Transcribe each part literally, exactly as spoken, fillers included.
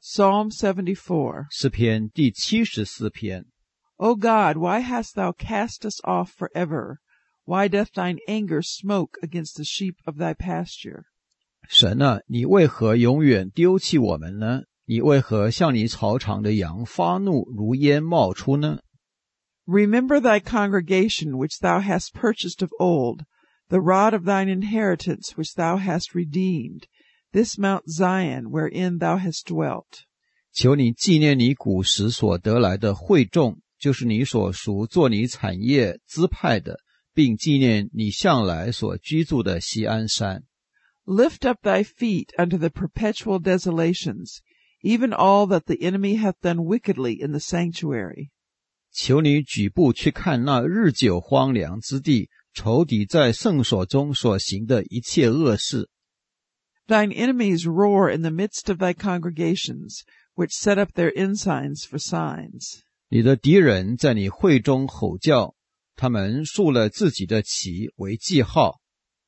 Psalm seventy-four. 诗篇第七十四篇。 O God, why hast thou cast us off forever? Why doth thine anger smoke against the sheep of thy pasture? 神啊，你为何永远丢弃我们呢？你为何向你草场的羊发怒，如烟冒出呢？ Remember thy congregation which thou hast purchased of old, the rod of thine inheritance which thou hast redeemed, this Mount Zion wherein thou hast dwelt. 求你纪念你古时所得来的会众，就是你所赎做你产业支派的，并纪念你向来所居住的锡安山。 Lift up thy feet unto the perpetual desolations, even all that the enemy hath done wickedly in the sanctuary. 求你举步去看那日久荒凉之地，仇敌在圣所中所行的一切恶事。 Thine enemies roar in the midst of thy congregations, which set up their ensigns for signs. 你的敌人在你会中吼叫，他们竖了自己的旗为记号。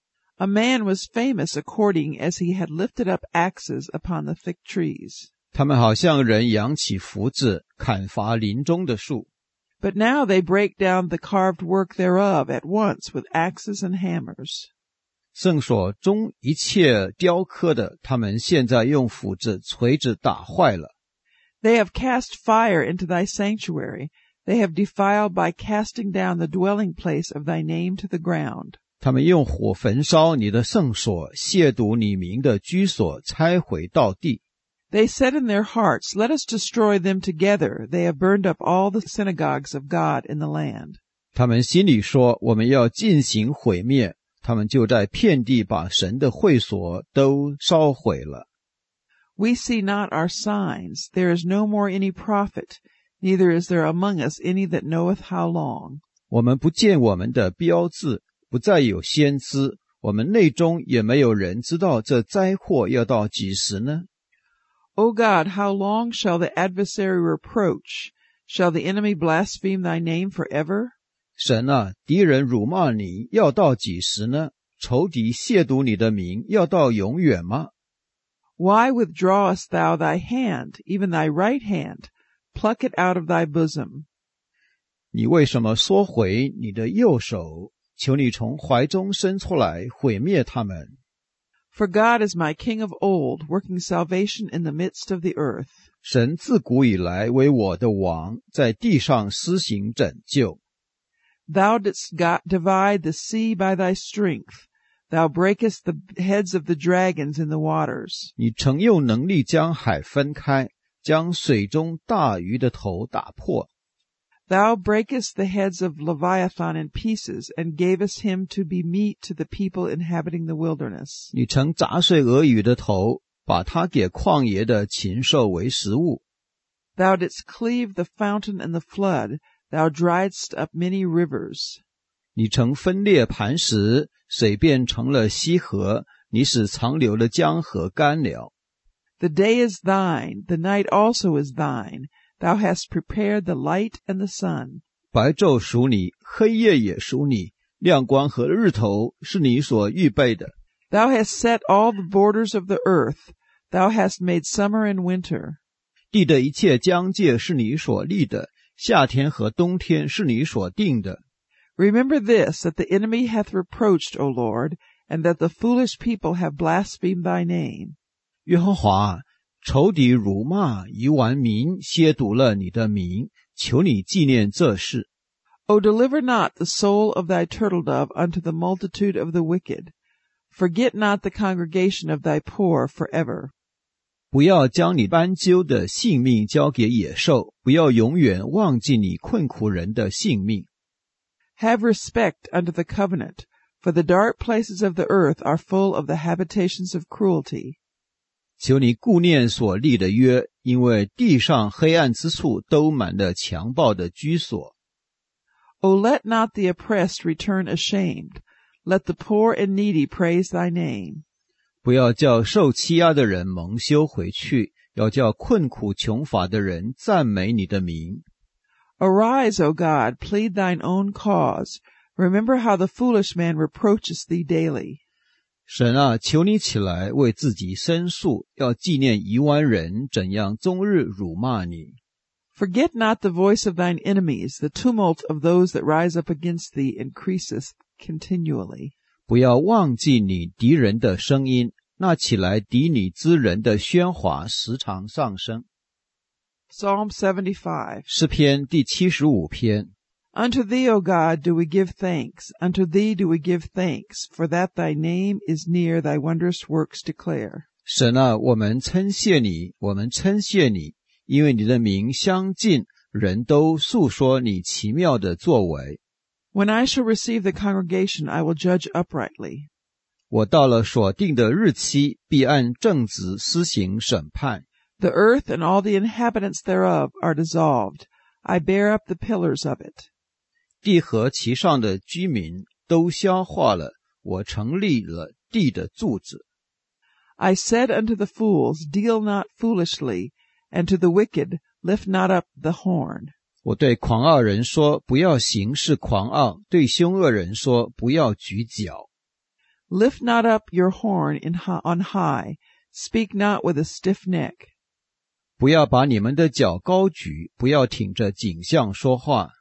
A man was famous according as he had lifted up axes upon the thick trees. 他们好像人扬起斧子，砍伐林中的树。 But now they break down the carved work thereof at once with axes and hammers. 圣所中一切雕刻的，他们现在用斧子、锤子打坏了。 They have cast fire into thy sanctuary. They have defiled by casting down the dwelling place of thy name to the ground. 他们用火焚烧你的圣所，亵渎你名的居所，拆毁到地。 They said in their hearts, Let us destroy them together. They have burned up all the synagogues of God in the land. 他们心里说，我们要进行毁灭，他们就在遍地把神的会所都烧毁了。 We see not our signs. There is no more any prophet, neither is there among us any that knoweth how long. 我们不见我们的标志，不再有先知，我们内中也没有人知道这灾祸要到几时呢？ O God, how long shall the adversary reproach? Shall the enemy blaspheme thy name forever? 神啊，敌人辱骂你，要到几时呢？仇敌亵渎你的名，要到永远吗？ Why withdrawest thou thy hand, even thy right hand? Pluck it out of thy bosom. 你为什么缩回你的右手？求你从怀中伸出来，毁灭他们。 For God is my King of old, working salvation in the midst of the earth. 神自古以来为我的王，在地上施行拯救。 Thou didst God divide the sea by thy strength. Thou breakest the heads of the dragons in the waters. 你曾用能力将海分开，将水中大鱼的头打破。 Thou breakest the heads of Leviathan in pieces, and gavest him to be meat to the people inhabiting the wilderness. 你曾砸碎俄语的头，把它给旷野的禽兽为食物。 Thou didst cleave the fountain and the flood. Thou driedst up many rivers. 你曾分裂磐石，水变成了溪河，你使长流的江河干了。 The day is thine, the night also is thine. Thou hast prepared the light and the sun. 白昼属你，黑夜也属你，亮光和日头是你所预备的。 Thou hast set all the borders of the earth. Thou hast made summer and winter. 地的一切疆界是你所立的，夏天和冬天是你所定的。 Remember this, that the enemy hath reproached, O Lord, and that the foolish people have blasphemed thy name. 耶和华，仇敌辱骂以顽民，亵渎了你的名，求你纪念这事。 O deliver not the soul of thy turtle-dove unto the multitude of the wicked. Forget not the congregation of thy poor forever. 不要将你斑鸠的性命交给野兽，不要永远忘记你困苦人的性命。 Have respect unto the covenant, for the dark places of the earth are full of the habitations of cruelty. 求你顾念所立的约，因为地上黑暗之处都满了强暴的居所。 O let not the oppressed return ashamed. Let the poor and needy praise thy name. 不要叫受欺压的人蒙羞回去，要叫困苦穷乏的人赞美你的名。 Arise, O God, plead thine own cause. Remember how the foolish man reproacheth thee daily. 神啊，求你起来为自己申诉，要纪念夷湾人怎样终日辱骂你。 Forget not the voice of thine enemies, the tumult of those that rise up against thee increaseth continually. 不要忘记你敌人的声音，那起来敌你之人的喧哗时常上升。 Psalm seventy-five. 诗篇第七十五篇。 Unto thee, O God, do we give thanks. Unto thee do we give thanks, for that thy name is near, thy wondrous works declare. 神啊，我们称谢你，我们称谢你，因为你的名相近，人都述说你奇妙的作为。 When I shall receive the congregation, I will judge uprightly. 我到了所定的日期，必按正直施行审判。 The earth and all the inhabitants thereof are dissolved. I bear up the pillars of it. 地和其上的居民都消化了，我成立了地的柱子。 I said unto the fools, Deal not foolishly, and to the wicked, Lift not up the horn. 我对狂傲人说，不要行事狂傲；对凶恶人说，不要举脚。 Lift not up your horn in hi- on high, speak not with a stiff neck. 不要把你们的脚高举，不要挺着颈项说话。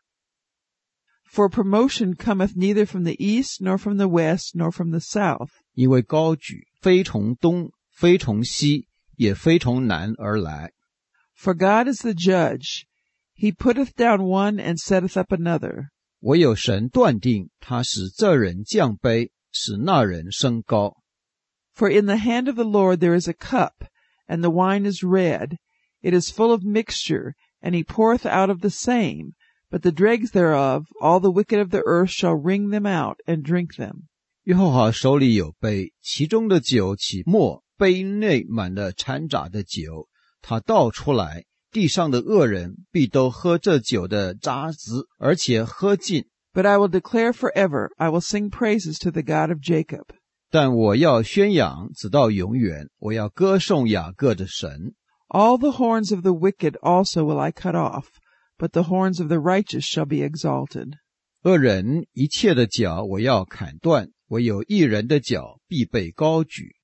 For promotion cometh neither from the east, nor from the west, nor from the south. 因为高举非从东，非从西，也非从南而来。 For God is the judge. He putteth down one and setteth up another. 唯有神断定，他使这人降卑，使那人升高。 For in the hand of the Lord there is a cup, and the wine is red. It is full of mixture, and he poureth out of the same. But the dregs thereof, all the wicked of the earth shall wring them out, and drink them. 耶和华手里有杯，其中的酒起沫，杯内满了掺杂的酒。他倒出来，地上的恶人必都喝这酒的渣子，而且喝尽。 But I will declare forever, I will sing praises to the God of Jacob. 但我要宣扬直到永远，我要歌颂雅各的神。 All the horns of the wicked also will I cut off, but the horns of the righteous shall be exalted. 恶人一切的脚我要砍断，唯有义人的脚必被高举。